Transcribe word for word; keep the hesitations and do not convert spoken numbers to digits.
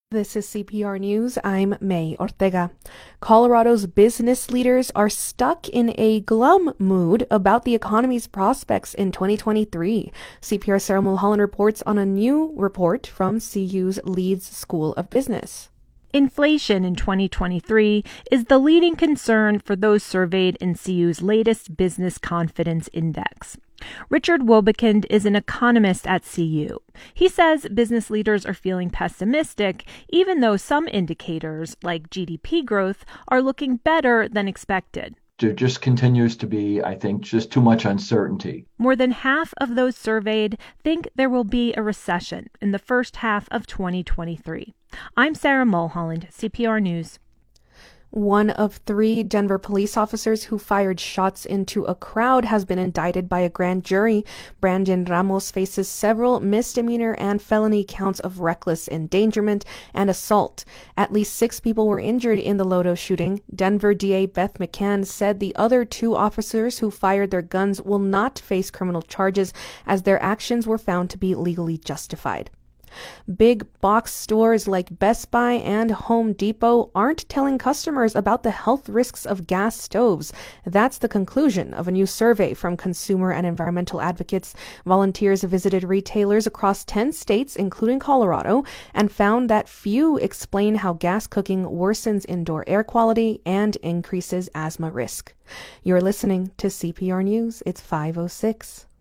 This is C P R News. I'm May Ortega. Colorado's business leaders are stuck in a glum mood about the economy's prospects in twenty twenty-three. C P R Sarah Mulholland reports on a new report from C U's Leeds School of Business. Inflation in twenty twenty-three is the leading concern for those surveyed in C U's latest Business Confidence Index. Richard Wobekind is an economist at C U. He says business leaders are feeling pessimistic, even though some indicators, like G D P growth, are looking better than expected. There just continues to be, I think, just too much uncertainty. More than half of those surveyed think there will be a recession in the first half of twenty twenty-three. I'm Sarah Mulholland, C P R News. One of three Denver police officers who fired shots into a crowd has been indicted by a grand jury. Brandon Ramos faces several misdemeanor and felony counts of reckless endangerment and assault. At least six people were injured in the Lodo shooting. Denver D A Beth McCann said the other two officers who fired their guns will not face criminal charges as their actions were found to be legally justified. Big box stores like Best Buy and Home Depot aren't telling customers about the health risks of gas stoves. That's the conclusion of a new survey from consumer and environmental advocates. Volunteers visited retailers across ten states, including Colorado, and found that few explain how gas cooking worsens indoor air quality and increases asthma risk. You're listening to C P R News. It's five oh six.